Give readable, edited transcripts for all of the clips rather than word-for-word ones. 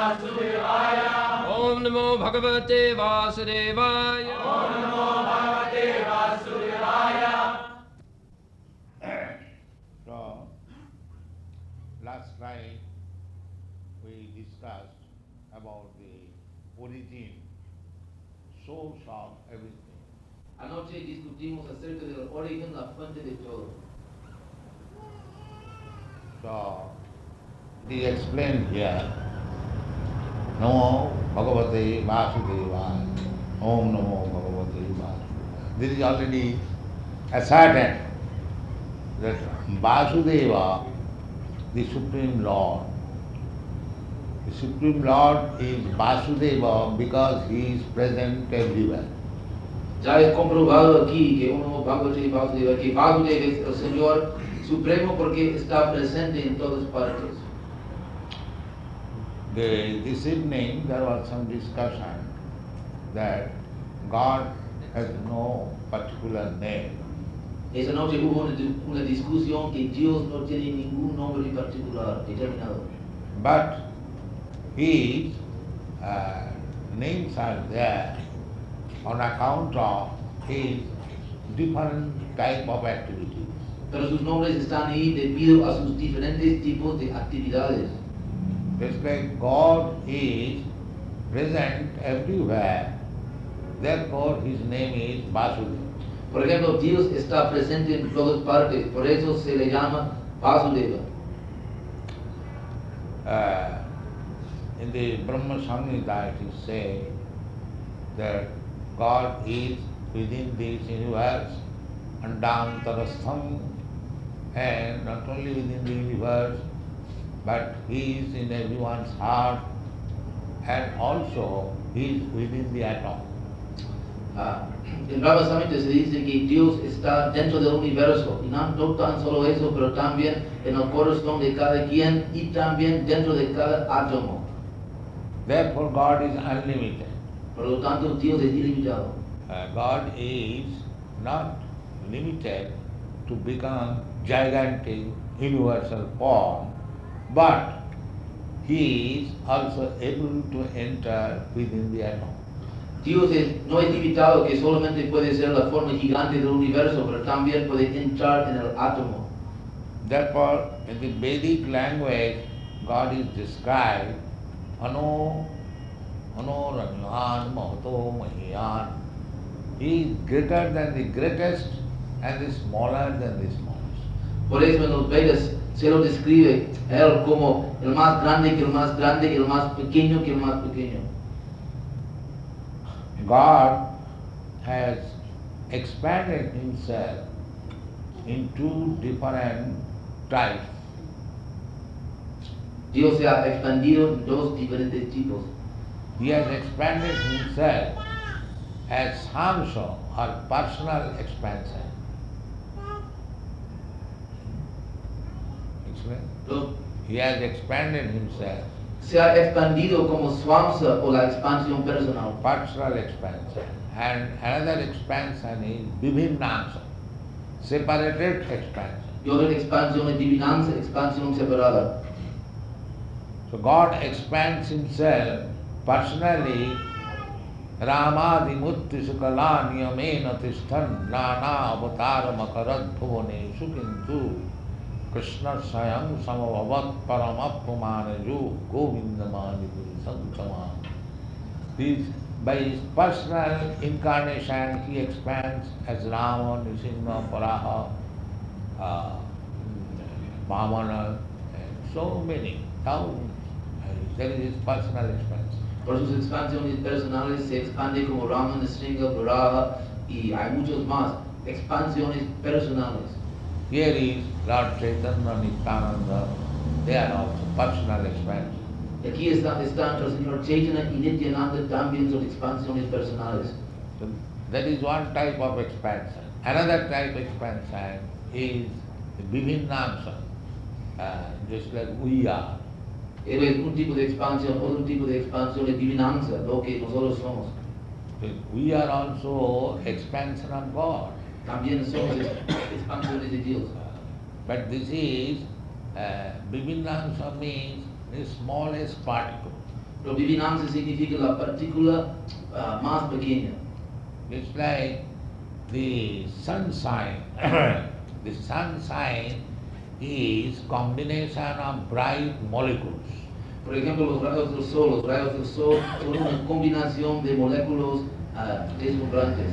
Om Namo Bhagavate Vasudevaya. Om Namo Bhagavate Vasudevaya. So, last night we discussed about the origin, source of everything. Anoche discutimos acerca del origen, la fuente de todo. So, it is explained here, Namo Bhagavate Vasudevaya, Om Namo Bhagavate Vasudevaya. This is already ascertained that Vasudeva, the Supreme Lord, the Supreme Lord is Vasudeva because he is present everywhere. Ya es comprobado aquí que uno Bhagavate Vasudeva, que Vasudeva es el Señor Supremo porque está presente en todas partes. This evening there was some discussion that God has no particular name. Esa noche hubo una discusión que Dios no tiene ningún nombre particular determinado. But his names are there on account of his different type of activities. Pero sus nombres están ahí debido a sus diferentes tipos de actividades. Just like God is present everywhere, therefore his name is Vasudeva. Por ejemplo, Dios está presente en todas partes, por eso se le llama Vasudeva. In the Brahma Samhita it is said that God is within this universe, Andantarastham, and not only within the universe, but he is in everyone's heart, and also he is within the atom. En Brahma Samhita se dice que Dios está dentro del universo, y no tan solo eso, pero también en el corazón de cada quien y también dentro de cada átomo. Therefore God is unlimited. Por lo tanto, Dios es ilimitado. God is not limited to become gigantic universal form, but he is also able to enter within the atom. Dios no es limitado que solamente puede ser la forma gigante del universo, pero también puede entrar en el átomo. Therefore, in the Vedic language, God is described Ano Ranyan Mahato Mahiyan. He is greater than the greatest and the smaller than the smallest. Por eso en los Vedas se lo describe él como el más grande que el más grande y el más pequeño que el más pequeño. God has expanded himself in two different types. Dios se ha expandido en dos diferentes tipos. He has expanded himself as samsa or personal expansion. Explain? He has expanded himself. Se ha expandido como swamsa o la expansión personal. Personal expansion. And another expansion is vibhinnansa, separated expansion. Y otra expansión es divinanza, expansión separada. So God expands himself personally. Ramadi mutti sukala niyamena tishthan nana avatar makarad bhuvane sukintu Krishna sayam samavavat paramappumanaju govindamani santama. By his personal incarnation he expands as Rama, Nisimha, Paraha, Vamana, and so many, thousands. There is his personal expansion. Por sus expansiones personales se expande como Rama, Nrsimha, Varaha y hay muchos más. Expansiones personales. Here is Lord Chaitanya, Nityananda, they are also personal expansion. Y aquí están el Señor Chaitanya y Nityananda también son expansiones personales. So that is one type of expansion. Another type of expansion is the Vibhinnansa, just like we are. Es un tipo de expansión, otro tipo de expansión es divinanza, lo que nosotros somos. So we are also expansion of God. También somos expansiones de Dios. But this is, Vibhinnansa means the smallest particle. Pero Vivinanza significa la partícula más pequeña. It's like the sunshine. The sunshine is combination of bright molecules. Por ejemplo, los rayos del sol son una combinación de moléculas deslumbrantes.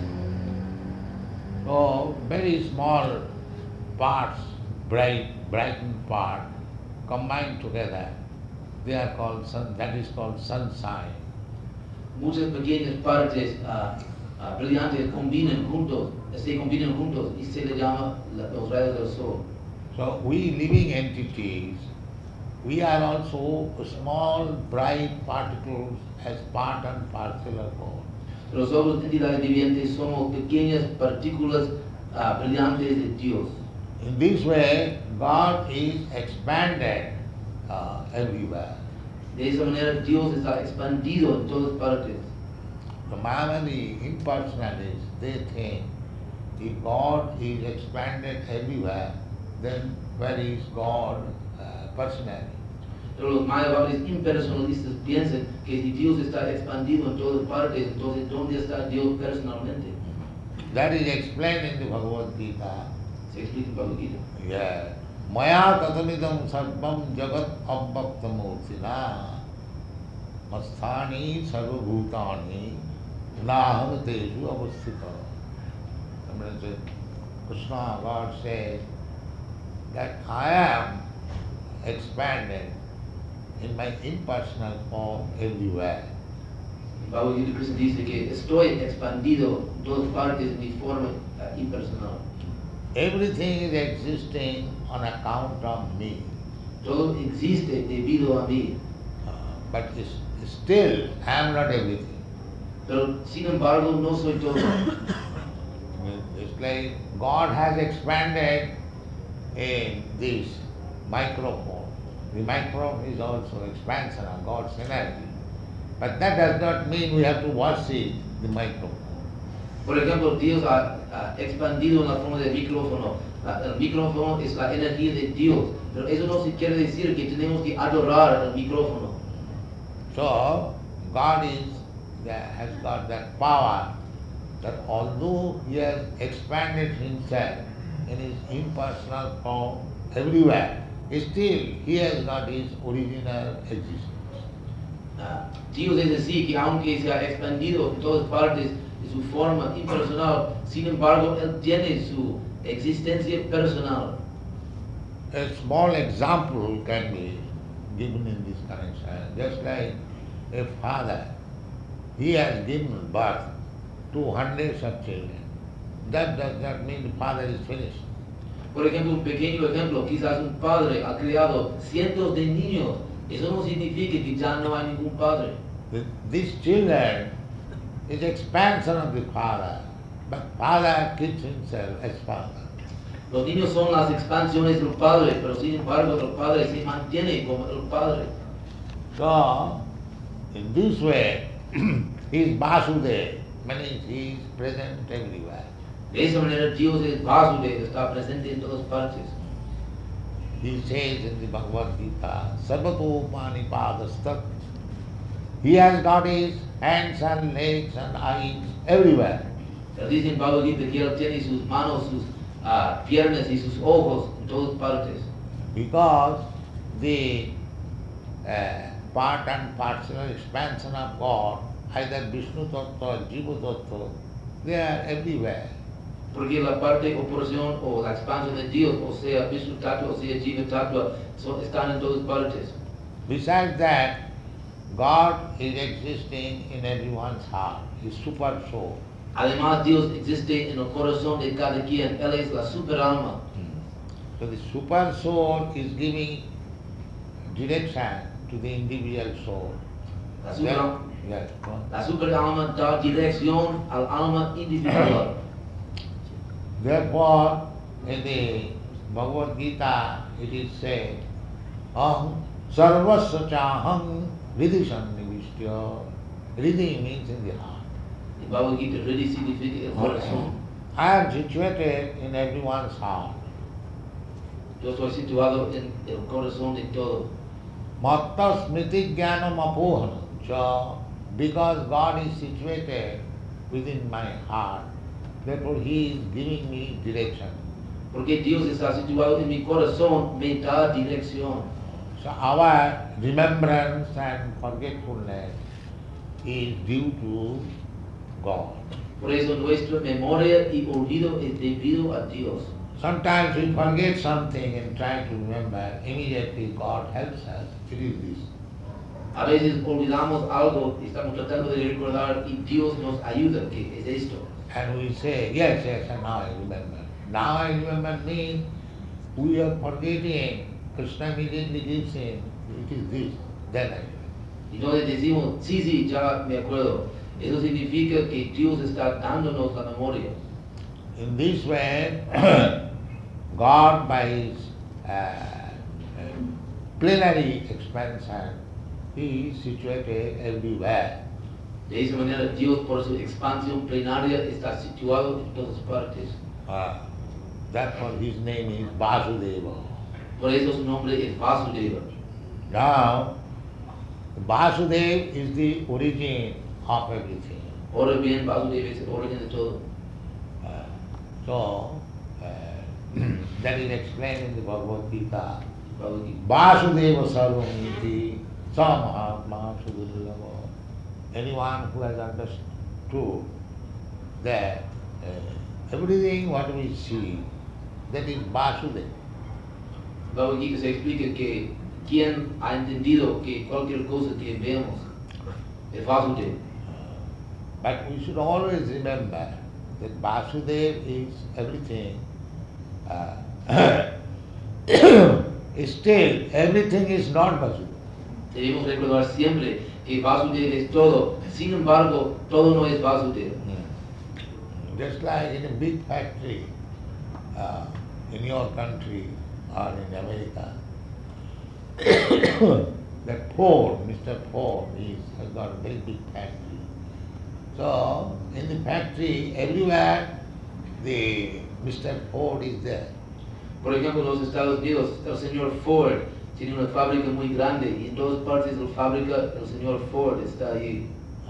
So very small parts, brightened part, combined together, they are called that is called sunshine. Muchas pequeñas partes brillantes se combinan juntos y se le llama los rayos del sol. So we living entities, we are also small bright particles as part and parcel of God. Nosotros, entidades vivientes, somos pequeñas partículas brillantes de Dios. In this way, God is expanded everywhere. De esa manera, Dios está expandido en todas partes. The Mayavadi impersonalists, they think if God is expanded everywhere, then where is God personally? Pero los mayavadis impersonalistas piensan que si Dios está expandido en todas partes, entonces ¿dónde está Dios personalmente? That is explained in the Bhagavad Gita. Se explica en Bhagavad Gita. Yeah. Maya tatamidam sarvam jagat avyaktamurtina masthani sarvabhutani naham tesu avasthita. Krishna, God says that I am expanded in my impersonal form everywhere. Bhagavad Gita Krishna dice que estoy expandido en todas partes en mi forma impersonal. Everything is existing on account of me. Todo existe debido a mí. But still, I am not everything. Pero sin embargo no soy todo. It's like God has expanded in this microphone. The microphone is also expansion of God's energy. But that does not mean we have to worship the microphone. Por ejemplo, Dios ha expandido en la forma del micrófono. El micrófono es la energía de Dios, pero eso no se quiere decir que tenemos que adorar el micrófono. So, God has got that power that although He has expanded Himself in His impersonal form everywhere, still He has got His original existence. Dios es decir que aunque se ha expandido en todas partes de su forma impersonal, sin embargo Él tiene su existencia personal. A small example can be given in this connection. Just like a father, he has given birth to hundreds of children. That does not mean the father is finished. Por ejemplo, un pequeño ejemplo, quizás un padre ha criado cientos de niños. Eso no significa que ya no hay ningún padre. These children is expansion of the father, but father keeps himself as father. Los niños son las expansiones del padre, pero sin embargo el padre se mantiene como el padre. So, in this way, he is Vasudeva, means he is present everywhere. De esa manera Dios es Vasudeva, está presente en todas partes. He says in the Bhagavad Gita, Sarvato Manipadastat. He has got his hands and legs and eyes everywhere. Él dice en Bhagavad Gita que Él tiene sus manos, sus piernas y sus ojos en todas partes. Because the part and parcel expansion of God, either Vishnu Tattva or Jiva Tattva, they are everywhere. Porque la parte o porción o la expansión de Dios, o sea Vishnu Tattva, o sea Jiva Tattva, están en todas partes. Besides that, God is existing in everyone's heart, His super soul. Además, Dios existe en el corazón de cada quien. Él es la super alma. So the super soul is giving direction to the individual soul. La super, Yes. la super alma da dirección al alma individual. Therefore, in the Bhagavad Gita, it is said, Aham sarvasya chaham ridhishan nivishya. Riddhi means in the heart. En Bhagavad Gita, Riddhi significa el corazón. I am situated in everyone's heart. Yo estoy situado en el corazón de todo. Matta smriti jnanam apohanam ch So, because God is situated within my heart, therefore He is giving me direction. Porque Dios está situado en mi corazón, me da dirección. So our remembrance and forgetfulness is due to God. Por eso nuestra memoria y olvido es debido a Dios. Sometimes we forget something and try to remember, immediately God helps us. It is this. A veces olvidamos algo y estamos tratando de recordar y Dios nos ayuda, que es esto. And we say, yes, and now I remember. Now I remember means we are forgetting. Krishna immediately gives in, it is this, then I remember. Y entonces decimos, sí, ya me acuerdo. Eso significa que Dios está dándonos la memoria. In this way, God by His plenary expansion, He is situated everywhere. De esa manera Dios por su expansión plenaria está situado en todas partes. Therefore His name is Vasudeva. Por eso su nombre es Vasudeva. Now, Vasudeva is the origin of everything. Ahora bien, Vasudeva es el origen de todo. So, that is explained in the Bhagavad Gita. Bhagavad Gita. Vasudeva Sarvamiti Samahatma Sudurlava. Anyone who has understood that everything what we see, that is Vasudeva. Bhagavad Gita se explica que quien ha entendido que cualquier cosa que vemos es Vasudeva. But we should always remember that Vasudeva is everything. Still, everything is not Vasudeva. Debemos recordar siempre que Vasudeva es todo. Sin embargo, todo no es Vasudeva. Just like in a big factory in your country or in America, that Ford, Mr. Ford, has got a very big factory. So, in the factory, everywhere, the Mr. Ford is there. Por ejemplo, en los Estados Unidos, el señor Ford tiene una fábrica muy grande y en todas partes de la fábrica el señor Ford está allí.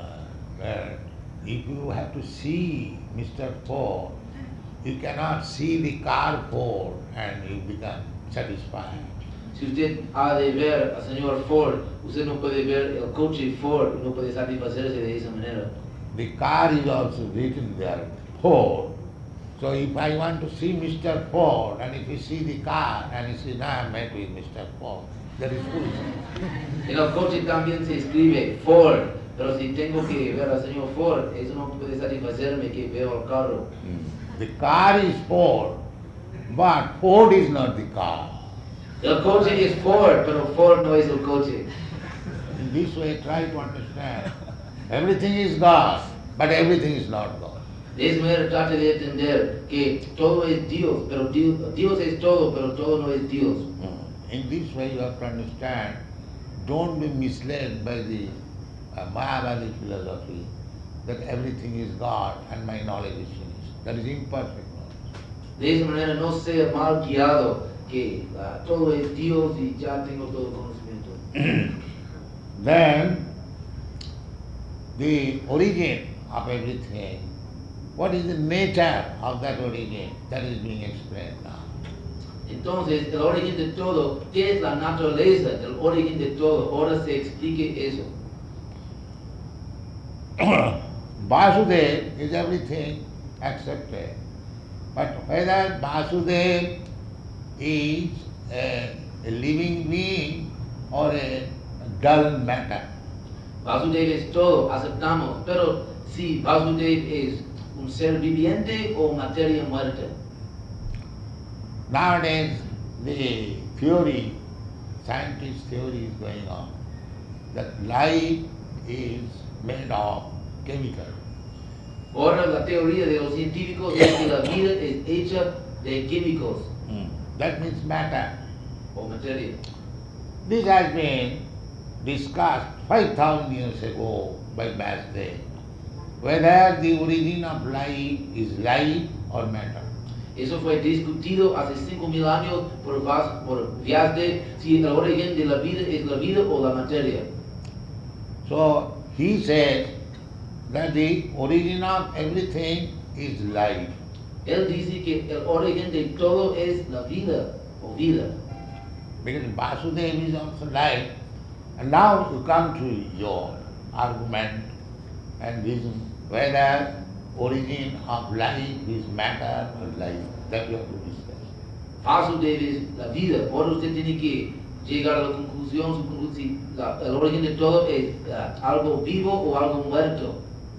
If you have to see Mr. Ford, you cannot see the car Ford and you become satisfied. Si usted ha de ver al señor Ford, usted no puede ver el coche Ford y no puede satisfacerse de esa manera. The car is also written there, Ford. So if I want to see Mr. Ford, and if you see the car, and you say, no, I met with Mr. Ford, that is foolishness. En el coche también se escribe Ford, pero si tengo que ver al señor Ford, eso no puede satisfacerme que veo el carro. The car is Ford, but Ford is not the car. El coche es Ford, pero Ford no es el coche. In this way, try to understand. Everything is God, but everything is not God. De esa manera trate de entender que todo es Dios, pero Dios es todo, pero todo no es Dios. In this way, you have to understand. Don't be misled by the Mayavadi philosophy that everything is God and my knowledge is finished. That is imperfect knowledge. De esa manera no sea mal guiado que todo es Dios y ya tengo todo conocimiento. Then, the origin of everything, what is the nature of that origin? That is being explained now. Entonces, el origen de todo, ¿qué es la naturaleza del origen de todo? Ahora se explique eso. Vasudeva is everything accepted. But whether Vasudeva is a living being or a dull matter. Vasudeva es todo, aceptamos, pero si Vasudeva es un ser viviente o materia muerta. Nowadays, the theory, scientist theory is going on, that life is made of chemicals. Ahora la teoría de los científicos es que la vida es hecha de químicos That means matter. o materia. This has been discussed 5,000 years ago by Vyasdev, whether the origin of life is life or matter. Eso fue discutido hace 5,000 años por Vyasdev si el origen de la vida es la vida o la materia. So he says that the origin of everything is life. Él dice que el origen de todo es la vida o vida. Because Vasudeva is also life. And now you come to your argument and reason whether origin of life is matter or life. That we have to discuss. Vasudeva es la vida. Ahora usted tiene que llegar a la conclusión si el origen de todo es algo vivo o algo muerto.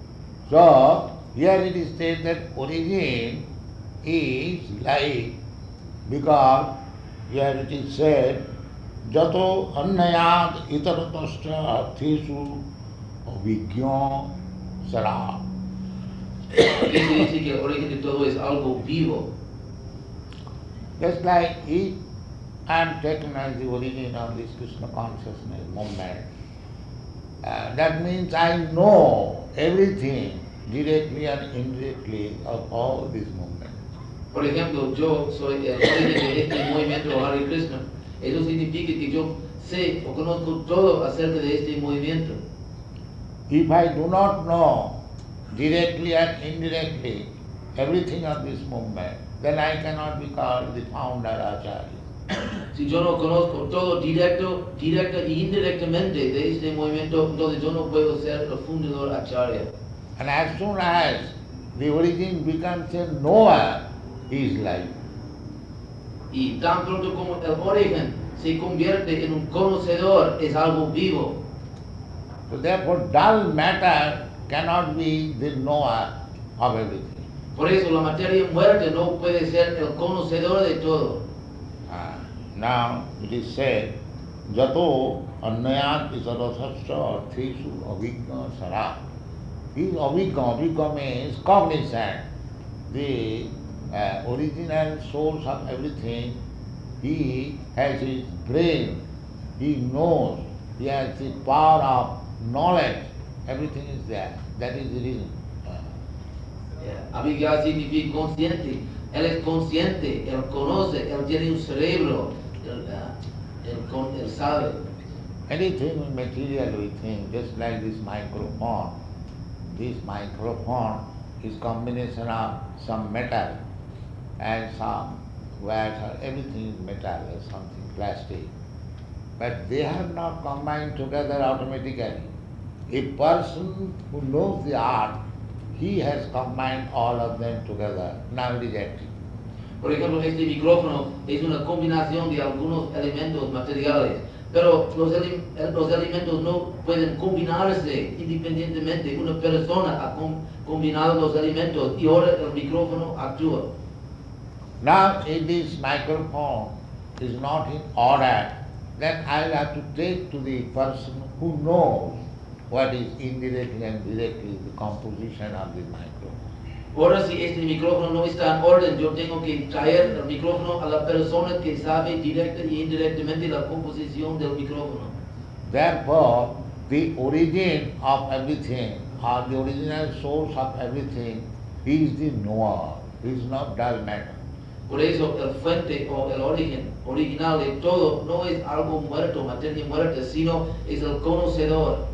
So here it is said that origin is life because here it is said jato annayat itaratashcha arthesu avijñā sara. Aquí se dice que el origen de todo es algo vivo. Just like if I am taken as the origin of this Krishna consciousness movement, that means I know everything directly and indirectly of all this movement. Por ejemplo, yo soy el origen de este movimiento Hare Krishna. Eso significa que yo sé o conozco todo acerca de este movimiento. If I do not know directly and indirectly everything of this movement, then I cannot be called the founder Acharya. Si yo no conozco todo directa y indirectamente de este movimiento, entonces yo no puedo ser el fundador Acharya. And as soon as the origin becomes a knower, he is life. Y tan pronto como el origen se convierte en un conocedor, es algo vivo. So therefore dull matter cannot be the knower of everything. Por eso la materia muerta no puede ser el conocedor de todo. Now it is said, jato annayat isarasascha arthesu avijñā sara. This avijñā means cognizant. The original source of everything, he has his brain, he knows, he has the power of knowledge, everything is there. That is the reason. Avijñā significa consciente. Él es consciente, él conoce, él tiene un cerebro, él sabe. Anything material we think, just like this microphone. This microphone is combination of some metal and some wax, everything is metal or something plastic. But they have not combined together automatically. A person who knows the art, he has combined all of them together. Now it is active. Por ejemplo, este micrófono es una combinación de algunos elementos materiales, pero los elementos no pueden combinarse independientemente. Una persona ha combinado los elementos y ahora el micrófono actúa. Now if this microphone is not in order, then I will have to take to the person who knows what is indirectly and directly the composition of the microphone. Ahora si este micrófono no está en orden, yo tengo que traer el micrófono a la persona que sabe directa y indirectamente la composición del micrófono. Therefore, the origin of everything, or the original source of everything, is the knower, is not dull matter. Por eso el fuente o el origen original de todo no es algo muerto, materia muerta, sino es el conocedor.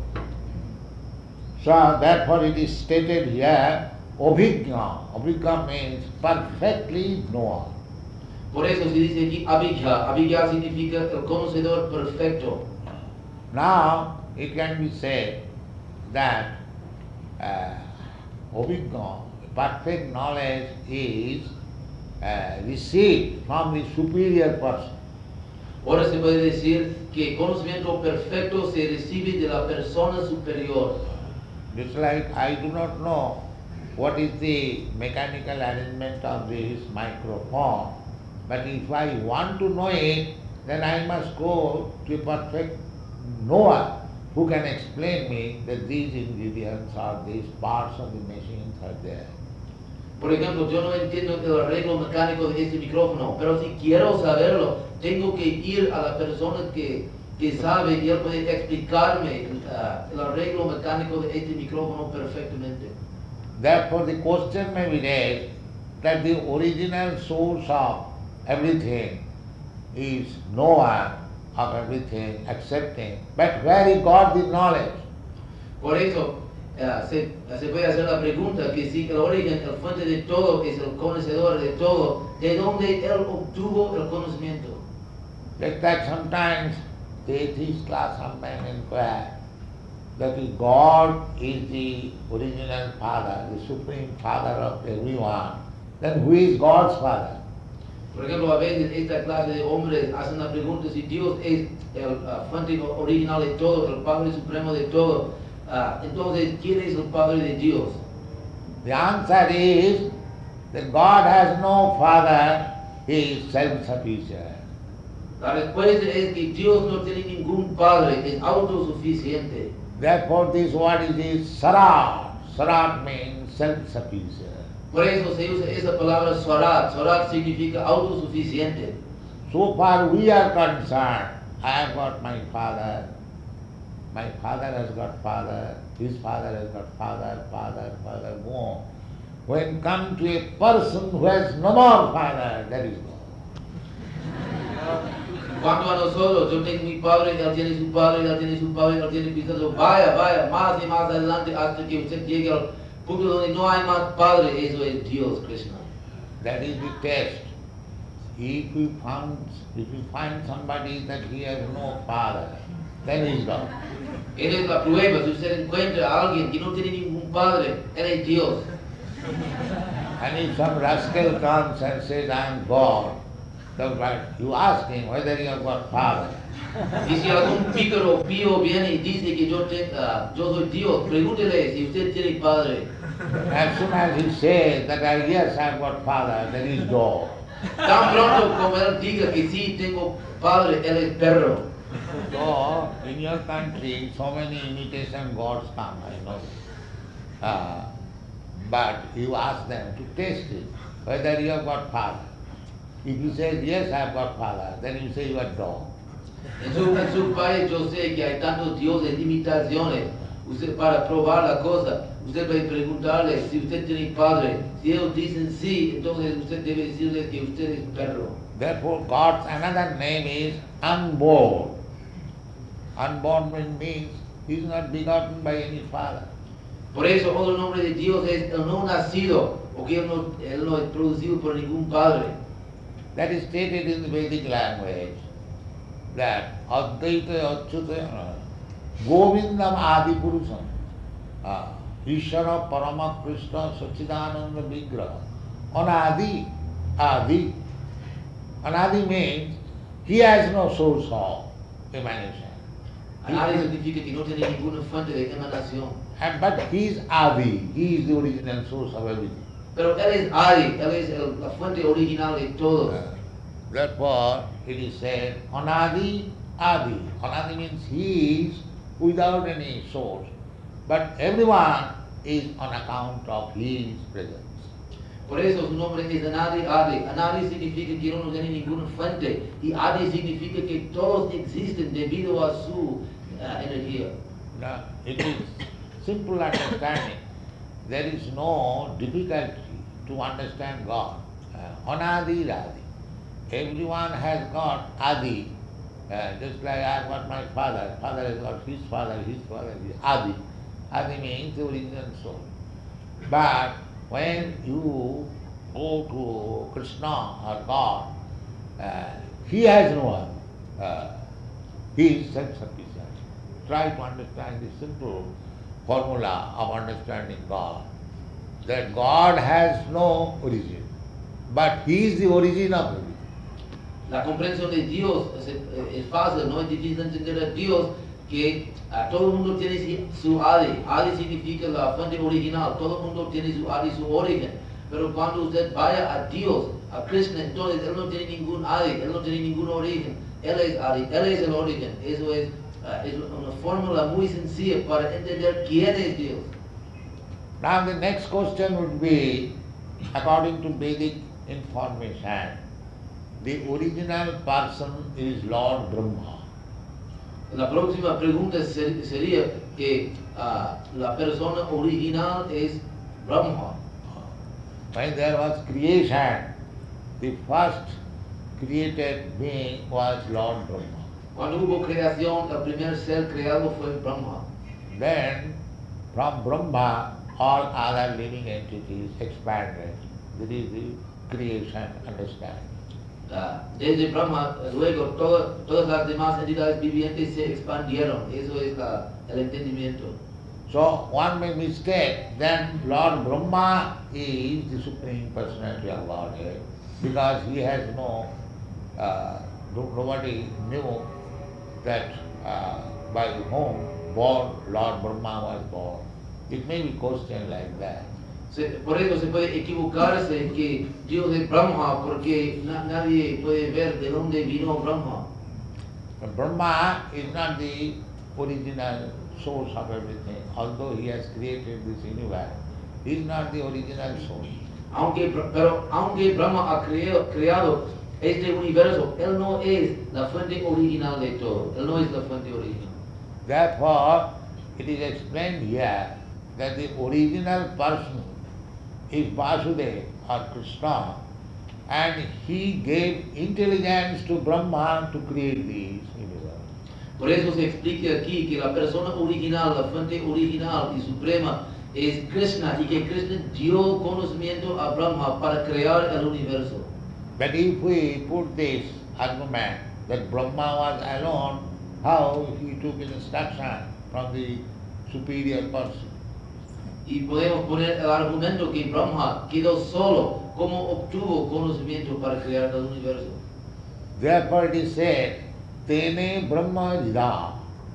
So therefore it is stated here, avijñā. Avijñā means perfectly knower. Por eso se dice aquí avijñā. Avijñā significa el conocedor perfecto. Now it can be said that avijñā, perfect knowledge is received from the superior person. Ahora se puede decir que conocimiento perfecto se recibe de la persona superior. Just like I do not know what is the mechanical arrangement of this microphone, but if I want to know it, then I must go to a perfect knower who can explain me that these ingredients or these parts of the machines are there. Por ejemplo, yo no entiendo el arreglo mecánico de este micrófono, pero si quiero saberlo, tengo que ir a la persona que sabe y él puede explicarme el arreglo mecánico de este micrófono perfectamente. Therefore the question may be raised that the original source of everything is knower of everything, accepting, but where he got the knowledge? Por eso se puede hacer la pregunta que si el origen, el fuente de todo es el conocedor de todo, ¿de dónde él obtuvo el conocimiento? Like that sometimes the atheist class sometimes inquire that if God is the original father, the supreme father of everyone, then who is God's father? Por ejemplo, a veces esta clase de hombres hacen la pregunta si Dios es el fuente original de todo, el Padre Supremo de todo. Entonces, ¿quién es el Padre de Dios? The answer is that God has no father, He is self-sufficient. La respuesta es que Dios no tiene ningún padre, es autosuficiente. Therefore this word is Sarat. Sarat means self-sufficient. Por eso se usa esa palabra Swarat. Swarat significa autosuficiente. So far we are concerned, I have got my father has got father, his father has got father, go on. When come to a person who has no more father, that is God. Cuanto a nosotros, yo tengo mi padre, él tiene su padre, él tiene su padre, él tiene pisado. Vaya, más y más adelante hasta que usted llegue al punto donde no hay más padre, eso es Dios, Krishna. That is the test. If you find somebody that he has no father, then he is God. Esa es la prueba. Si usted encuentra a alguien que no tiene ningún padre, él es Dios. And if some rascal comes and says, I am God, you ask him whether he has got father. Y si algún pícaro pío viene y dice que yo soy Dios, pregúntele si usted tiene padre. As soon as he says that yes, I have got father, then he is dog. Tan pronto como él diga que sí tengo padre, él es perro. So, in your country, so many imitation gods come, I know. But you ask them to test it, whether you have got father. If you say, yes, I have got father, then you say you are dog. En su país yo sé que hay tantos dioses de imitaciones. Usted para probar la cosa, usted puede preguntarle si usted tiene padre. Si ellos dicen sí, entonces usted debe decirles que usted es perro. Therefore, God's another name is unborn. Unborn means he is not begotten by any father. Por eso otro nombre de Dios es el no nacido, porque él no es producido por ningún padre. That is stated in the Vedic language, that Advaita Achyuta Govindam Adi Purusham Ishvara Parama Krishna Sachidananda Vigraha Anadi Adi. Anadi means he has no source of emanation. Anadi significa que no tiene ninguna fuente de emanación. But he is Adi, he is the original source of everything. Pero él es Adi, él es la fuente original de todo. Therefore, it is said, Anadi Adi. Anadi means he is without any source. But everyone is on account of his presence. Por eso su nombre es Anadi Adi. Anadi significa que no tiene ninguna fuente. Y Adi significa que todos existen debido a su energía. Now, it is simple understanding. There is no difficulty to understand God. Anadi Adi. Everyone has got Adi. Just like I have got my father. Father has got his father is Adi. Adi means the original soul. But when you go to Krishna or God, he has no one. He is self-sufficient. Try to understand the simple formula of understanding God. That God has no origin, but he is the origin of everything. La comprensión de Dios es fácil, no es difícil entender a Dios que todo el mundo tiene su Adi. Adi significa la fuente original, todo el mundo tiene su Adi, su origen. Pero cuando usted vaya a Dios, a Krishna, entonces él no tiene ningún Adi, él no tiene ningún origen. Él es Adi, él es el origen. Eso es una fórmula muy sencilla para entender quién es Dios. Now the next question would be, according to Vedic information, the original person is Lord Brahma. La próxima pregunta sería que la persona original es Brahma. When there was creation, the first created being was Lord Brahma. Cuando hubo creación, el primer ser creado fue Brahma. Then From Brahma, all other living entities expanded. This is the creation understanding. Desde Brahma, luego todas las demás entidades vivientes se expandieron. Eso es el entendimiento. So one may mistake then Lord Brahma is the Supreme Personality of Godhead because he has nobody knew that by whom born Lord Brahma was born. It may be questioned like that. Por eso se puede equivocarse que Dios es Brahma porque nadie puede ver de dónde vino Brahma. But Brahma is not the original source of everything. Although he has created this universe, he is not the original source. Aunque Brahma ha creado este universo, él no es la fuente original de todo. Él no es la fuente original. Therefore, it is explained here that the original person is Vasudeva or Krishna, and he gave intelligence to Brahma to create this universe. Por eso se explica aquí que la persona original, la fuente original y suprema es Krishna y que Krishna dio conocimiento a Brahma para crear el universo. But if we put this argument that Brahma was alone, how he took instruction from the superior person? Y podemos poner el argumento que Brahma quedó solo, ¿cómo obtuvo conocimiento para crear el universo? Therefore it is said, Tene Brahma Jida.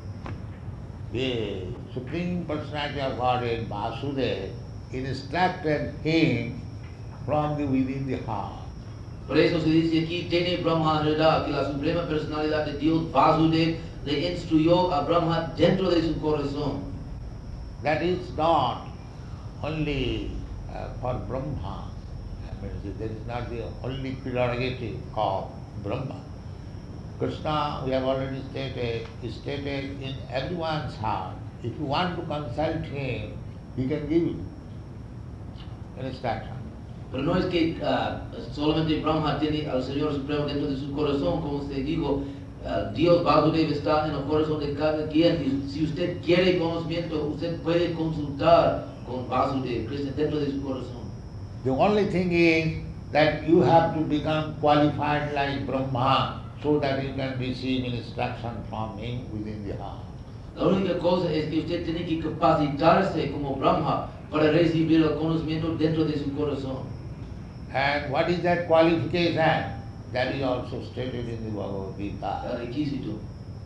The Supreme Personality of Godhead, Vasudeva, instructed him from the within the heart. Por eso se dice aquí, Tene Brahma Jida, que la Suprema Personalidad de Dios, Vasudeva, le instruyó a Brahma dentro de su corazón. That is not only for Brahma. I mean, that is not the only prerogative of Brahma. Krishna, we have already stated, is stated in everyone's heart. If you want to consult him, he can give you instruction. Pero no es que solamente Brahma tiene al Señor Supremo dentro de su corazón, como usted dijo, Dios Vasudeva está en el corazón de cada quien. Y si usted quiere conocimiento, usted puede consultar con Vasudeva, Krishna dentro de su corazón. The only thing is that you have to become qualified like Brahma so that you can receive instruction from him within the heart. La única cosa es que usted tiene que capacitarse como Brahma para recibir el conocimiento dentro de su corazón. And what is that qualification? That is also stated in the Bhagavad Gita. El requisito.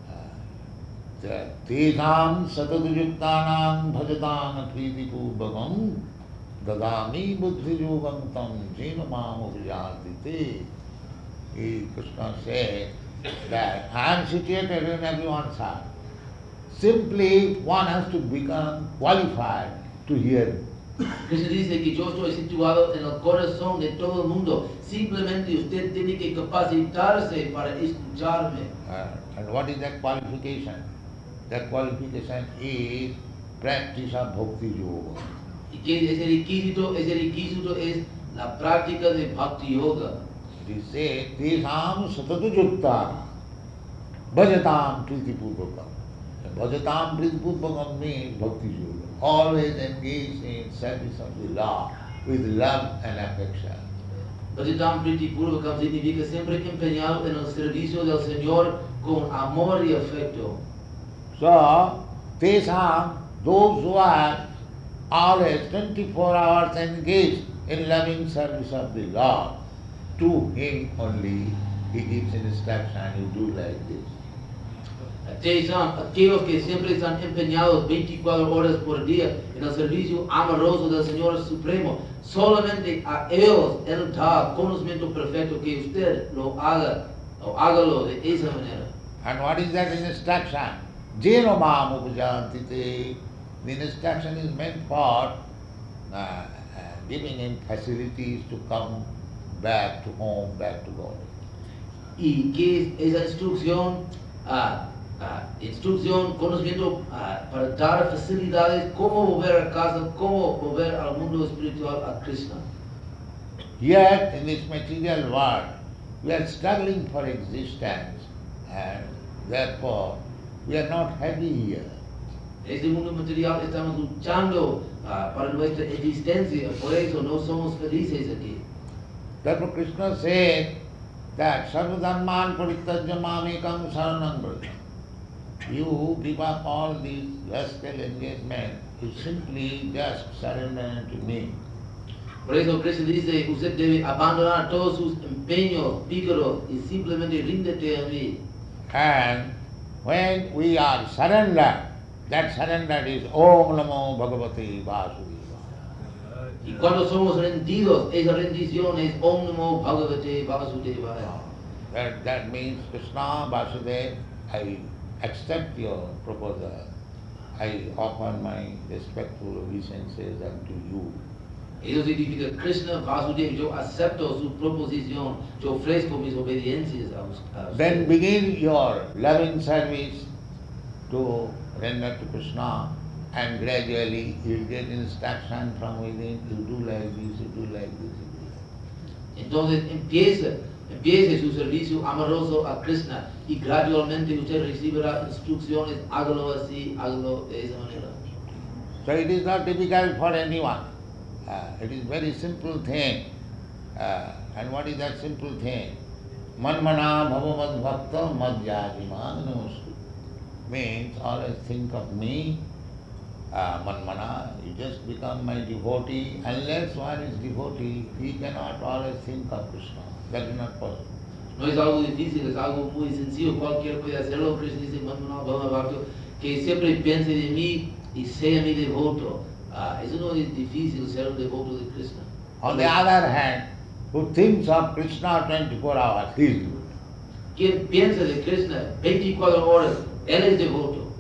Tesam satadujuktanam bhajatam pritipurvakam dadami buddhiyogam tam jena mam upajatite. Krishna said that I am situated in everyone's heart. Simply one has to become qualified to hear me. Krishna dice que yo estoy situado en el corazón de todo el mundo. Simplemente usted tiene que capacitarse para escucharme. And what is that qualification? That qualification is practice of Bhakti Yoga. Y que ese requisito es la práctica de Bhakti Yoga. He said, Tesam satadujukta bhajatam pritipurvakam. Bhajatam pritipurvakam means Bhakti Yoga. Always engaged in service of the Lord with love and affection. Bhajatam pritipurvakam significa siempre empeñado en el servicio del Señor con amor y afecto. So, Tesam, those who are always 24 hours engaged in loving service of the Lord, to him only he gives instruction, you do like this. Aquellos que siempre están empeñados 24 horas por día en el servicio amoroso del Señor Supremo, solamente a ellos Él da conocimiento perfecto que usted lo haga, o hágalo de esa manera. And what is that instruction? Jena mam upajantite. The instruction is meant for giving him facilities to come back to home, back to God. Y que es esa instrucción, conocimiento para dar facilidades, cómo volver a casa, cómo volver al mundo espiritual a Krishna. Yet in this material world, we are struggling for existence, and therefore we are not happy here. En este mundo material estamos luchando para nuestra existencia, por eso no somos felices aquí. Therefore Krishna said that Sarvadhamman Parityajya Mamekam Saranam Vraja. You give up all these rascal engagements, you simply just surrender to me. Por eso Krishna dice, usted debe abandonar todos sus empeños pícaros y simplemente ríndete a mí. And when we are surrendered, that surrender is Om Namo Bhagavate Vasudevaya. Y cuando somos rendidos, esa rendición es Om Namo Bhagavate Vasudevaya. That means Krishna Vasudeva, I accept your proposal. I offer my respectful obeisances unto you. Eso significa Krishna Vasudeva, yo acepto su proposición, yo ofrezco mis obediencias a usted. Then begin your loving service to render to Krishna, and gradually you will get instruction from within, you do like this, you do like this, you do like this. Entonces empiece su servicio amoroso a Krishna y gradualmente usted recibirá instrucciones, hágalo así, hágalo de esa manera. So it is not difficult for anyone. It is very simple thing. And what is that simple thing? Manmana bhavavad bhakta madhyadiman namastu. Means always think of me. Manmana, you just become my devotee. Unless one is devotee, he cannot always think of Krishna. That is not possible. No es algo difícil, es algo muy sencillo, cualquiera puede hacerlo. Krishna dice, Manmana bhavavad bhakta, que siempre piense de mí y sea mi devoto. Eso no es difícil ser un devoto de Krishna. On the other hand, who thinks of Krishna 24 hours, he is devotee. Quien piensa de Krishna 24 horas, él es devoto.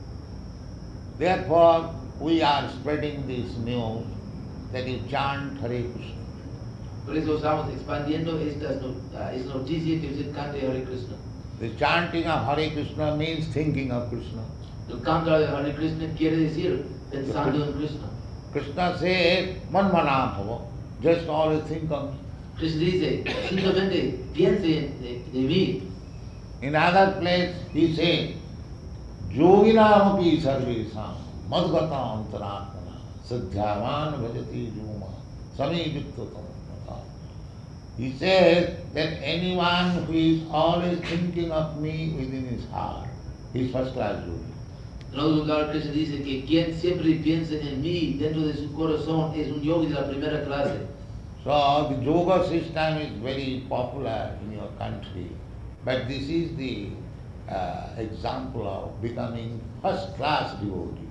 Therefore, we are spreading this news that you chant Hare Krishna. Por eso estamos expandiendo esta noticia que usted cante Hare Krishna. The chanting of Hare Krishna means thinking of Krishna. El canto de Hare Krishna quiere decir pensando en Krishna. Krishna says, Manmana bhava, just always think of me. Krishna dice, simplemente piense de mí. In other place, he says, Yoginam api sarvesam, madgata antaratmana, sadhyavan bhajati juma, samijuktatam. He says that anyone who is always thinking of me within his heart is first class yogi. En otro lugar, Krishna dice que quien siempre piensa en mí dentro de su corazón es un yogi de la primera clase. So the yoga system is very popular in your country, but this is the example of becoming first class devotee,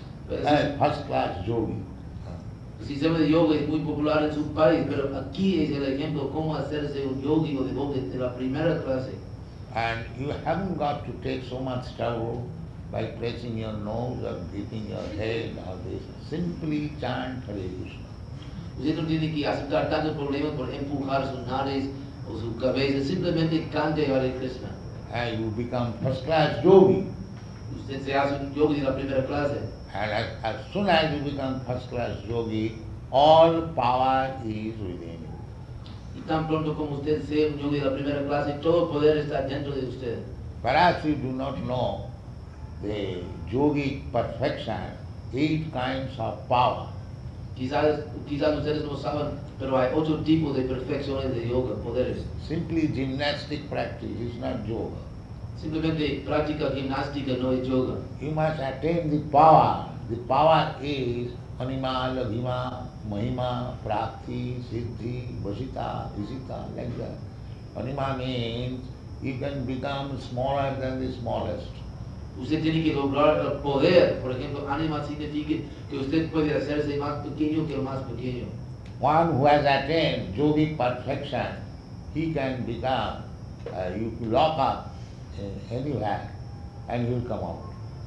first class yogi. El sistema de yoga es muy popular en su país, pero aquí es el ejemplo cómo hacerse un yogi o devoto de la primera clase. And you haven't got to take so much trouble by pressing your nose or beating your head or this. Simply chant Hare Krishna. Usted no tiene que aceptar tantos problemas por empujar su nariz o su cabeza, simplemente cante Hare Krishna. And you become first class yogi. Usted se hace un yogi de la primera clase. And as soon as you become first class yogi, all power is within you. Y tan pronto como usted sea un yogi de la primera clase, todo el poder está dentro de usted. Perhaps you do not know the yogic perfection, 8 kinds of power. Quizás ustedes no saben, pero hay otro tipo de perfecciones de yoga, poderes. Simply gymnastic practice is not yoga. Simplemente práctica gimnástica no es yoga. You must attain the power. The power is Anima, Ladhima, Mahima, Prakti, Siddhi, Vasita, Isita, like that. Anima means you can become smaller than the smallest. Usted tiene que lograr el poder. Por ejemplo, anima significa que usted puede hacerse más pequeño que el más pequeño. One who has attained yogic perfection, he can become, you lock up anywhere and he will come out.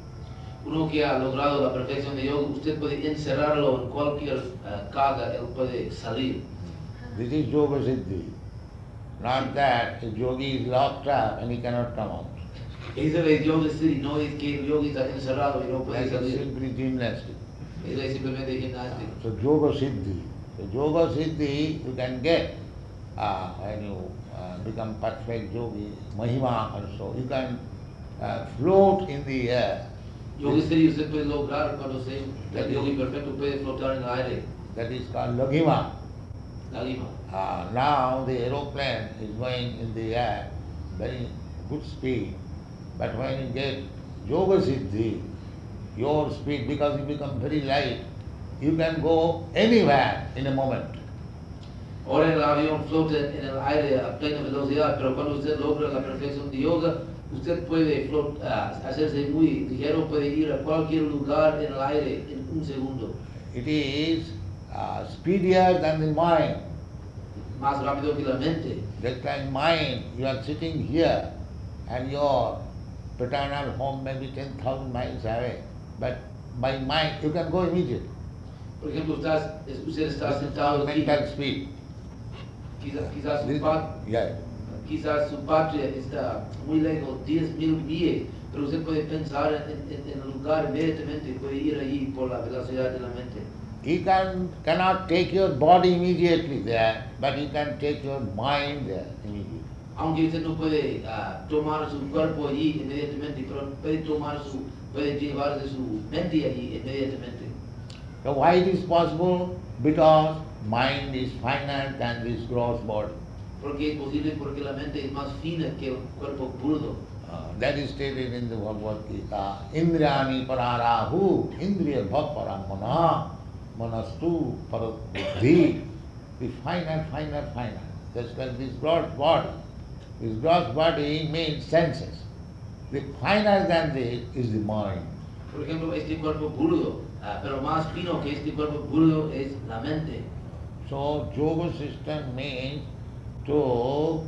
Uno que ha logrado la perfección de yoga, usted puede encerrarlo en cualquier caja, él puede salir. This is yoga siddhi. Not that a yogi is locked up and he cannot come out. Eso es yoga siddhi, no es que el yogi está encerrado y no puede That is salir. simply gymnastic. Eso es simplemente gimnástica. So yoga siddhi. So yoga siddhi you can get when you become perfect yogi, mahima also. You can float in the air. Yogi serio usted puede lograr cuando el yogi perfecto puede flotar en el aire. That is called Laghima. Lágrima. Now the aeroplane is going in the air, very good speed, but when you get Yoga Siddhi, your speed, because you become very light, you can go anywhere in a moment. Ahora el avión flota en el aire a plena velocidad, pero cuando usted logra la perfección de yoga, usted puede hacerse muy ligero, puede ir a cualquier lugar en el aire en un segundo. It is speedier than the mind. Más rápido que la mente. Just like mind, you are sitting here and your paternal home may be 10,000 miles away, but by mind you can go immediately. Por ejemplo, usted está sentado aquí. Mental speed. Quizás su patria está muy lejos, 10,000 millas, pero usted puede pensar en el lugar inmediatamente, puede ir allí por la velocidad de la mente. You cannot take your body immediately there, but you can take your mind there immediately. Aunque usted no puede tomar su cuerpo allí inmediatamente, pero puede llevarse su mente allí inmediatamente. So why it is possible? Because mind is finer than this gross body. Porque es posible porque la mente es más fina que el cuerpo burdo. That is stated in the Bhagavad Gita. Indriyani pararahu, indriya bhav paramana, manastu parabuddhi. The finer. Just like this gross body. This gross body means senses. The finer than this is the mind. Por ejemplo, este cuerpo burdo, pero más fino que este cuerpo burdo es la mente. So yoga system means to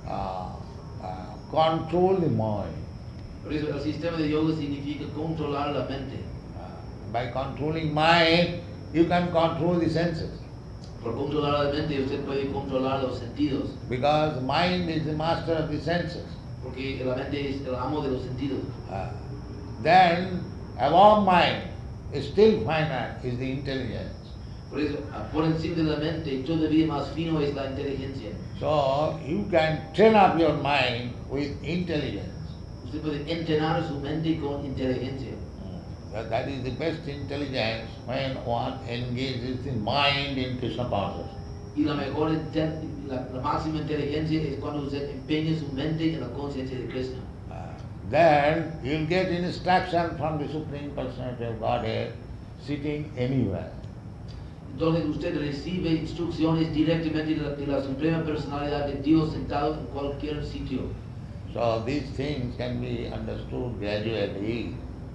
control the mind. Por eso el sistema de yoga significa controlar la mente. By controlling mind, you can control the senses. Por controlar la mente usted puede controlar los sentidos. Because mind is the master of the senses. Porque la mente es el amo de los sentidos. Then above mind, still finer, is the intelligence. Por eso, por encima de la mente, todavía más fino es la inteligencia. So you can train up your mind with intelligence. Usted puede entrenar su mente con inteligencia. That is the best intelligence when one engages the mind in Krishna consciousness. Y la máxima inteligencia es cuando usted empeña su mente en la conciencia de Krishna. Then you'll get instruction from the Supreme Personality of Godhead sitting anywhere. Entonces usted recibe instrucciones directamente de la Suprema Personalidad de Dios sentado en cualquier sitio. So these things can be understood gradually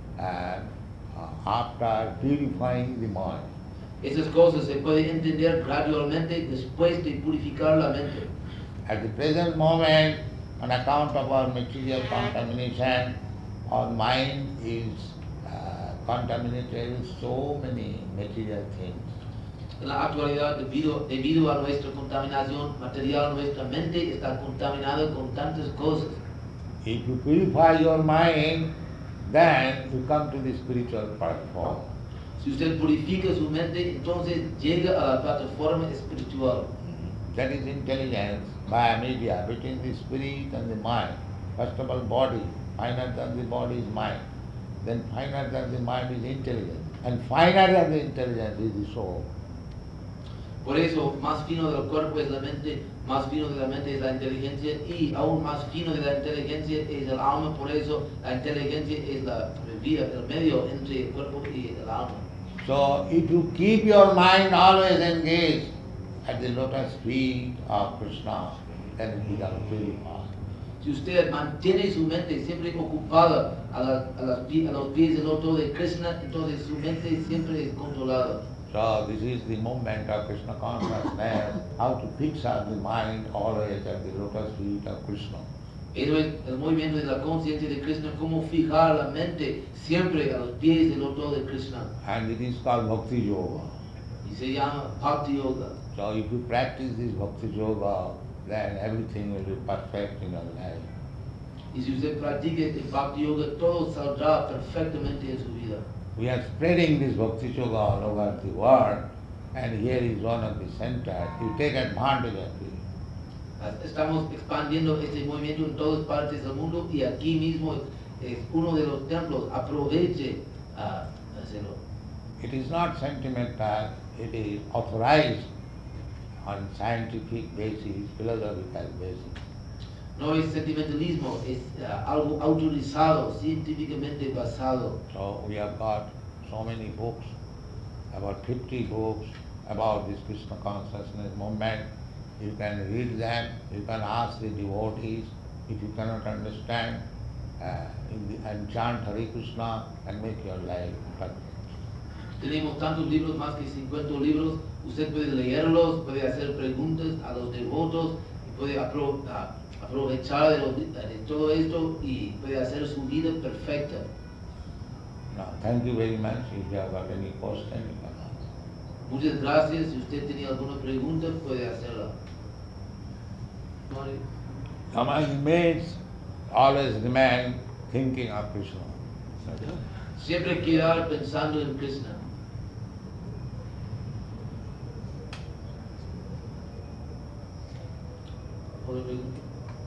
after purifying the mind. Esas cosas se pueden entender gradualmente después de purificar la mente. At the present moment, on account of our material contamination, our mind is contaminated with so many material things. En la actualidad, debido a nuestra contaminación material, nuestra mente está contaminada con tantas cosas. If you purify your mind, then you come to the spiritual platform. Si usted purifica su mente, entonces llega a la plataforma espiritual. That is intelligence by media between the spirit and the mind. First of all, body. Finer than the body is mind. Then finer than the mind is intelligence. And finer than the intelligence is the soul. Por eso, más fino del cuerpo es la mente, más fino de la mente es la inteligencia, y aún más fino de la inteligencia es el alma. Por eso, la inteligencia es la vía, el medio entre el cuerpo y el alma. So, if you keep your mind always engaged at the lotus feet of Krishna, then it becomes purified. Si usted mantiene su mente siempre ocupada a los pies del loto de Krishna, entonces su mente siempre es controlada. So this is the movement of Krishna consciousness, how to fix up the mind always at the lotus feet of Krishna. Eso es el movimiento de la conciencia de Krishna, cómo fijar la mente siempre a los pies del loto de Krishna. And it is called Bhakti Yoga. Y se llama Bhakti Yoga. So if you practice this Bhakti Yoga, then everything will be perfect in your life. Y si usted practica este Bhakti Yoga, todo saldrá perfectamente en su vida. We are spreading this Bhakti Yoga all over the world, and here is one of the centers. You take advantage of it. Estamos expandiendo este movimiento en todas partes del mundo y aquí mismo es uno de los templos, aproveche a hacerlo. It is not sentimental, it is authorized on scientific basis, philosophical basis. No es sentimentalismo, es algo autorizado, científicamente basado. So we have got so many books, about 50 books about this Krishna consciousness movement. You can read them, you can ask the devotees. If you cannot understand, and chant Hare Krishna and make your life perfect. Tenemos tantos libros, más que 50 libros. Usted puede leerlos, puede hacer preguntas a los devotos, puede aprovechar de todo esto y puede hacer su vida perfecta. Now, thank you very much. If you have got any question, you can ask. Muchas gracias. Si usted tenía alguna pregunta, puede hacerla. Our inmates always remain thinking of Krishna. Siempre quedar pensando en Krishna. ¿Otra pregunta?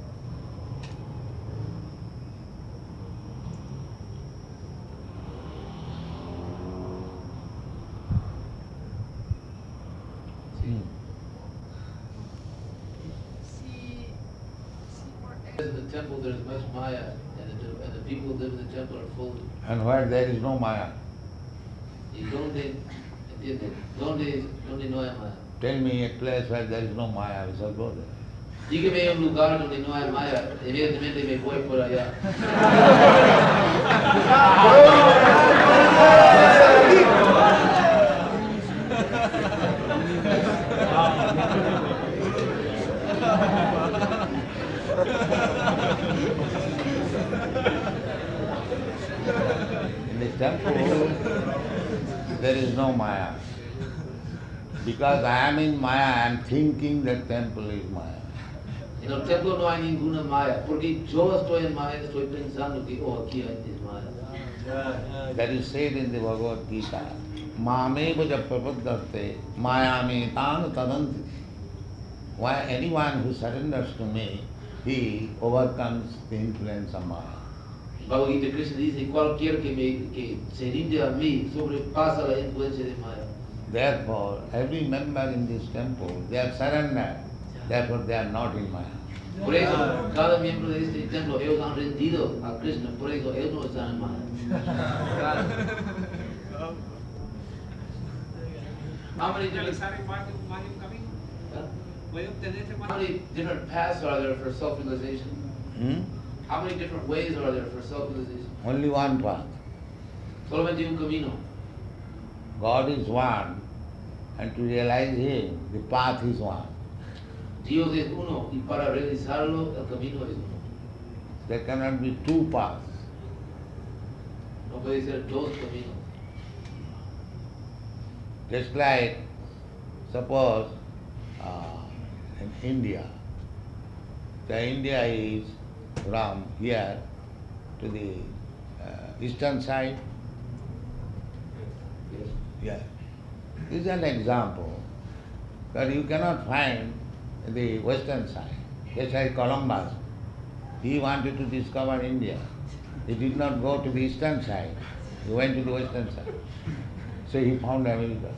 In the temple there's much Maya, and the people who live in the temple are full. And where there is no Maya, ¿Y dónde, entiende? ¿Dónde no hay Maya? tell me a place where there is no Maya, we shall go there. Dígame un lugar donde no hay Maya, evidentemente me voy por allá. In the temple, there is no Maya. Because I am in Maya, I am thinking that temple is Maya. En el templo no hay ninguna Maya, porque yo estoy en Maya, estoy pensando que aquí hay Maya. That is said in the Bhagavad Gita. Mameva japrapaddhate mayame tang tadanti. Why anyone who surrenders to me, he overcomes the influence of Maya. Bhagavad Gita Krishna dice, cualquier que se rinde a mí sobrepasa la influencia de Maya. Therefore, every member in this temple, they are surrendered. Therefore, they are not in Maya. Por eso, cada miembro de este templo, ellos han rendido a Krishna, por eso ellos no están en Maya. How many different paths are there for self-realization? How many different ways are there for self-realization? Only one path. Solamente un camino. God is one, and to realize Him, the path is one. Dios es uno, y para realizarlo, el camino es uno. There cannot be two paths. No puede ser dos caminos. Just like, suppose, in India, the India is from here to the eastern side. Yes. Yeah. This is an example, but you cannot find the western side. Just like Columbus, he wanted to discover India. He did not go to the eastern side, he went to the western side. So he found America.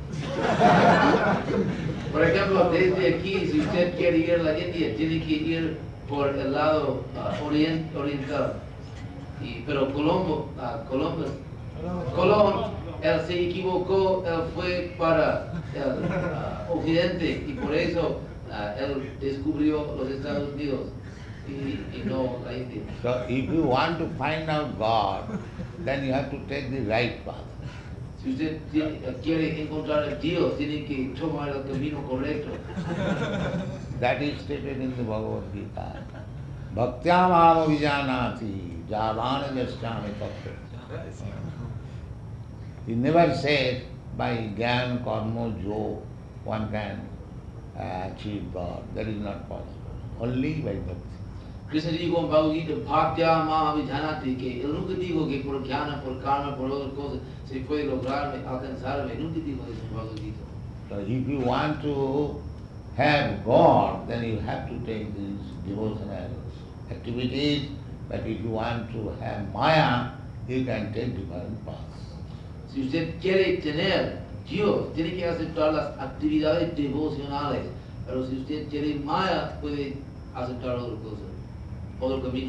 Por ejemplo, desde aquí, si usted quiere ir a la India, tiene que ir por el lado oriental. Pero Colón, él se equivocó, él fue para el occidente y por eso él descubrió los Estados Unidos y no la India. So if you want to find out God, then you have to take the right path. Si usted quiere encontrar a Dios, tiene que tomar el camino correcto. That is stated in the Bhagavad Gita. Bhaktyamam vijanati javana jasyami tattva. He never said by gyan, karma, jog, one can achieve God. That is not possible. Only by bhakti. Krishna dijo en Bhagavad Gita, Bhaktya Mahavidhanati, que él nunca dijo que por jnana, por karma, por otras cosas se puede lograrme, alcanzarme. Nunca dijo eso en Bhagavad Gita. So if you want to have God, then you have to take these devotional activities But if you want to have Maya, you can take different paths. Si usted quiere tener Dios, tiene que aceptar las actividades devocionales. Pero si usted quiere Maya, puede aceptar otra cosa, otro camino.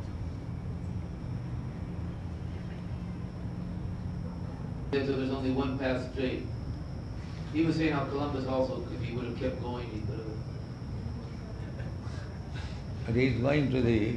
So there's only one path straight. He was saying how Columbus also, if he would have kept going, he could have. But he is going to the...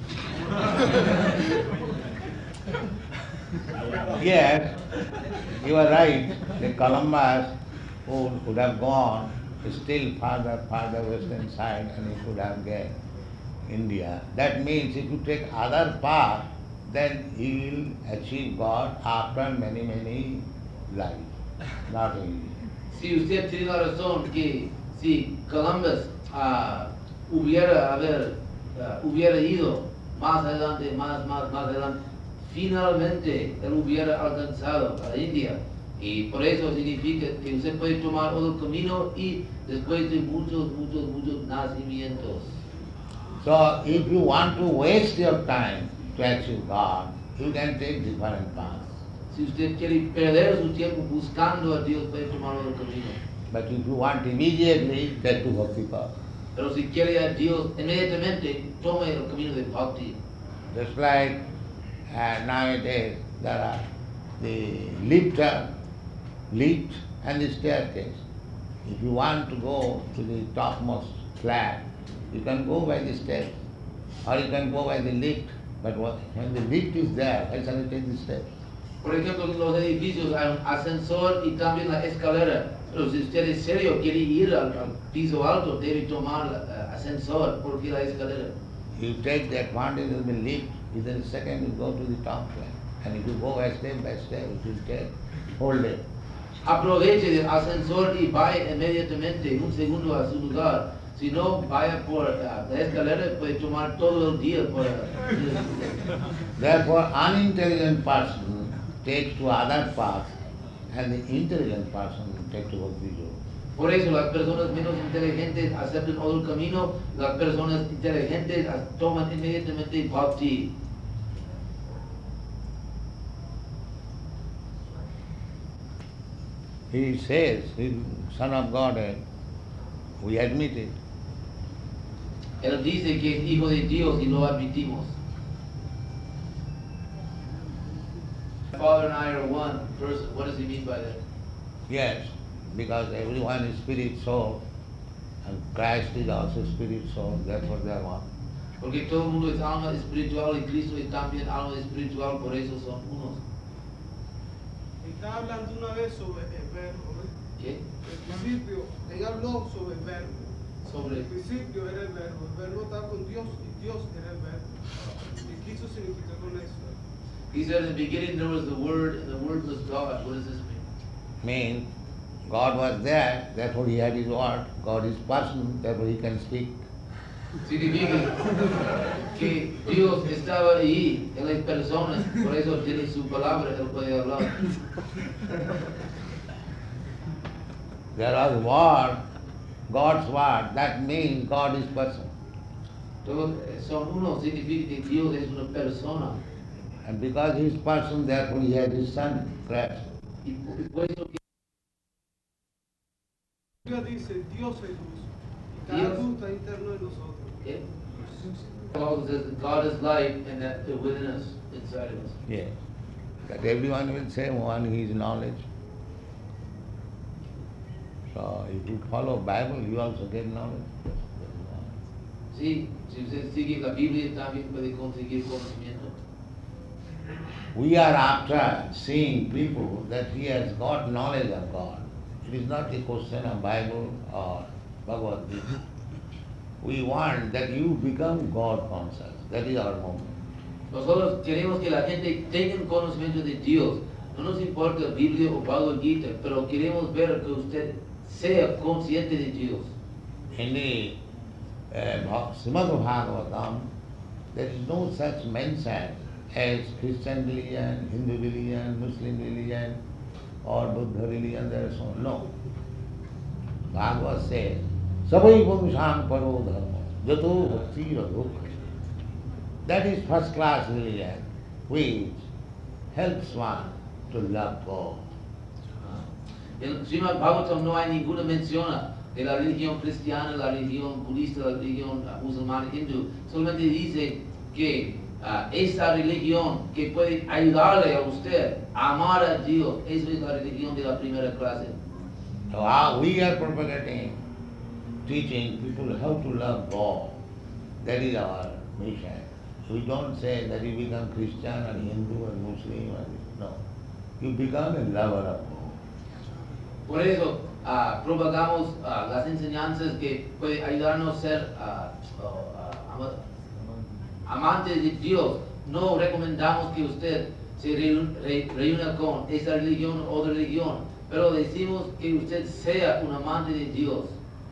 Yes, you are right. The Columbus who would have gone still farther western side and he could have get India. That means if you take other path, then he will achieve God after many lives. Not easy. Si usted tiene la razón que si Columbus hubiera ido más adelante, más adelante, finalmente él hubiera alcanzado a la India. Y por eso significa que usted puede tomar otro camino y después de muchos nacimientos. So if you want to waste your time to achieve God, you can take different paths. Si usted quiere perder su tiempo buscando a Dios, puede tomar otro camino. But if you want immediately, take to Bhakti path. Pero si quiere a Dios inmediatamente, tome el camino de Bhakti. Just like nowadays there are the lift and the staircase. If you want to go to the topmost flat, you can go by the steps or you can go by the lift. But when the lift is there, why shall you take the steps? Por ejemplo, en los edificios hay un ascensor y también la escalera. Pero si usted es serio, quiere ir al piso alto, debe tomar el ascensor, porque la escalera. You take the advantage of the lift, within a second you go to the top flat. And if you go by step, it will take whole day. Aproveche del ascensor y vaya inmediatamente, en un segundo a su lugar. Si no, vaya por la escalera, puede tomar todo el día. Therefore, unintelligent person takes to other paths, and the intelligent person takes to Bhakti Yoga. Por eso las personas menos inteligentes aceptan otro camino, las personas inteligentes toman inmediatamente Bhakti. He says, he is Son of God, we admit it. Él dice que es hijo de Dios y lo admitimos. Father and I are one person. What does he mean by that? Yes, because everyone is spirit soul, and Christ is also spirit soul, therefore they are one. Porque todo el mundo es alma espiritual y Cristo es también alma espiritual, por eso son unos. Está hablando una vez sobre el verbo, ¿no? ¿Qué? El principio, ella habló sobre el verbo. Sobre El principio era el verbo estaba con Dios y Dios era el verbo. ¿Y qué eso significa con eso? He said in the beginning there was the Word, and the Word was God. What does this mean? Means God was there, therefore he had his word. God is person, therefore he can speak. Significa que Dios estaba ahí en las personas, por eso tiene su palabra, él puede hablar. There was word, God's word, that means God is person. Todos son uno, significa que Dios es una persona. And because he is person, therefore he had his son, Christ. Y por eso que Dios dice, Dios es luz. Y cada Dios. luz está interno en nosotros. ¿qué? The Bible says that God is light and that within us, inside of us. Yes. That everyone will say one, he is knowledge. So if you follow Bible, you also get knowledge. Sí, si usted sigue la Biblia también puede conseguir conocimiento. We are after seeing people that he has got knowledge of God. It is not a question of Bible or Bhagavad Gita. We want that you become God conscious. That is our movement. Nosotros queremos que la gente tenga conocimiento de Dios. No nos importa Biblia o Bhagavad Gita, pero queremos ver que usted sea consciente de Dios. In the Srimad Bhagavatam, there is no such mention as Christian religion, Hindu religion, Muslim religion, or Buddha religion, there is no. Bhagavad says, Sabai Vamsham Paro Dharma, Jato Bhakti Radhokha. That is first class religion, which helps one to love God. En Srimad Bhagavatam no hay ninguna mención de la religión cristiana, la religión budista, la religión musulmana, hindú. Solamente dice que esta religión que puede ayudarle a usted a amar a Dios, esa es la religión de la primera clase. So we are propagating, teaching people how to love God. That is our mission. We don't say that you become Christian or Hindu or Muslim or no. You become a lover of God. Por eso propagamos las enseñanzas que pueden ayudarnos a ser amantes de Dios. No recomendamos que usted se reúna con esta religión o otra religión, pero decimos que usted sea un amante de Dios.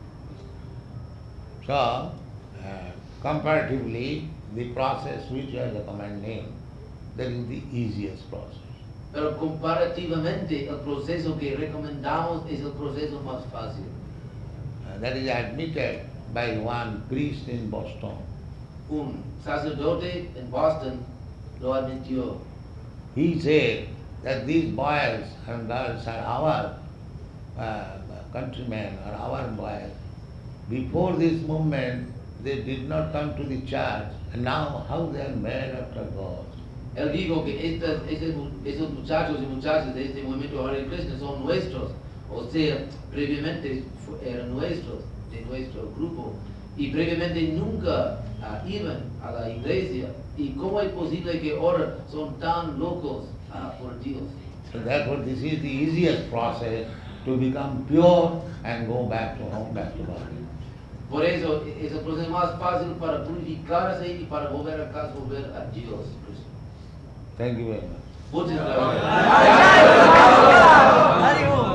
So, comparatively, the process which I are recommending, that is the easiest process. Pero comparativamente el proceso que recomendamos es el proceso más fácil. That is admitted by one priest in Boston. Un sacerdote en Boston lo admitió. He said that these boys and girls are our countrymen, are our boys. Before this movement, they did not come to the church, and now how they are mad after God. Él dijo que esos muchachos y muchachas de este movimiento Hare Krishna son nuestros, o sea, previamente eran nuestros, de nuestro grupo, y previamente nunca iban a la iglesia. ¿Y cómo es posible que ahora son tan locos por Dios? So therefore this is the easiest process to become pure and go back to home, back to God. Por eso es el proceso más fácil para purificarse y para volver a casa, volver a Dios. Thank you very much. Muchas gracias.